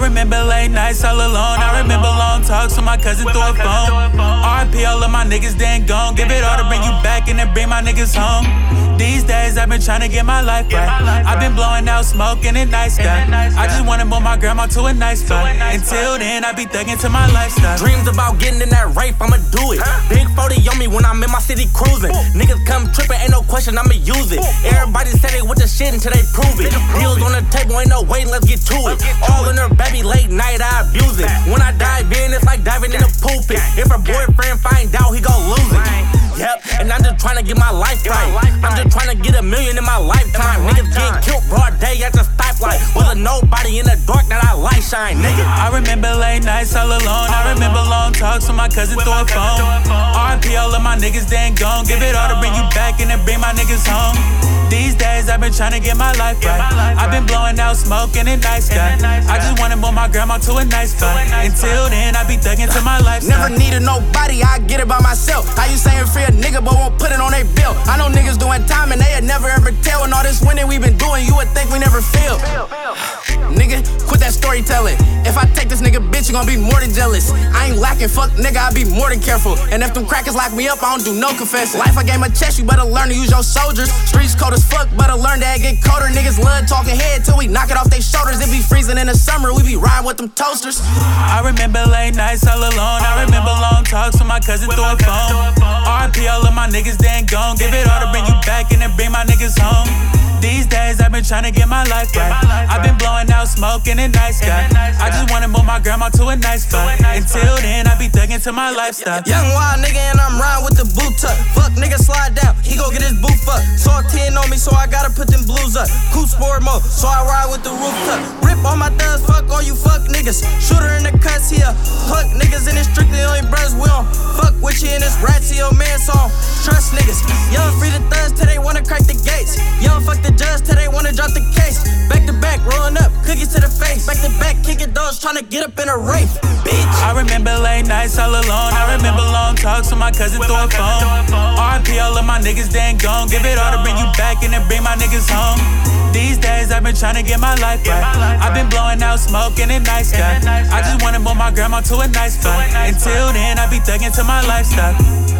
remember late nights all alone. I remember long talks with my cousin through a phone. RIP all of my niggas, then gone. Give it all to bring you back and then bring my niggas home. These days I've been trying to get my life right. I've been blowing out smoke in a night sky. I just wanna move my grandma to a nice spot. Until then, I be thugging to my lifestyle. Dreams about getting in that rape, I'ma do it. Big 40 on me when I'm in my city cruising. Niggas come tripping, ain't no question, I'ma use it. Everybody say they with the shit until they prove it. Deals on the table, ain't no way, let's get to it. All in her baby, late night, I abuse it. When I dive in, it's like diving in a pool pit. If her boyfriend find out, he gon' lose it. Yep, and I'm just tryna get my life right. I'm just tryna get $1 million in my lifetime. Niggas getting killed broad day at the stoplight. Was a nobody in the dark that I light shine, nigga. I remember late nights all alone. I remember long talks with my cousin through a phone. RIP all of my niggas, then gone. Give it all to bring you back and then bring my niggas home. These days I've been tryna get my life right. I've been blowing out smoke in a night sky. I just wanna move my grandma to a nice spot. Until then, I be thugging to my lifestyle. Never needed nobody, I get it by myself. How you saying free a nigga but won't put it on their bill? I know niggas doing time and they had never ever tell. And all this winning we been doing, you would think we never feel. Nigga, quit that storytelling. If I take this nigga bitch, you gon' be more than jealous. I ain't lacking, fuck nigga, I be more than careful. And if them crackers lock me up, I don't do no confessing. Life a game of chess, you better learn to use your soldiers. Streets cold as fuck, better learn that get colder. Niggas love talking head till we knock it off their shoulders. It be freezing in the summer, we be riding with them toasters. I remember late nights all alone. I remember long talks with my cousin through a phone. RIP all of my niggas, then gone. Give it all to bring you back and then bring my niggas home. These days I've been tryna get my life right. I've been blowing out smoke in a night sky. I just wanna move my grandma to a nice spot. Until then, I be thugging to my lifestyle. Young wild nigga and I'm riding with the boot tuck. Fuck nigga slide down, he gon' get his boot fucked. Saw 10 on me, so I gotta put them blues up. Cool sport mode, so I ride with the roof tuck. Rip all my thugs, fuck all you fuck niggas. Shooter in the cuts here. Fuck niggas and it's strictly only brothers we on. Fuck with you in this Ratio man song. Trust niggas. Young free the thugs till they wanna crack the gates. Young fuck the judge till they wanna drop the case. Back to back, rolling up, cookies to the face. Back to back, kicking doors, tryna get up in a rape, bitch. I remember late nights all alone. I remember long talks with my cousin through a phone. RIP all of my niggas, then gone. Give it all to bring you back and then bring my niggas home. These days I've been tryna get my life right. I've been blowing out smoke in a night sky. I just wanna move my grandma to a nice spot. Until then, I be thugging to my lifestyle.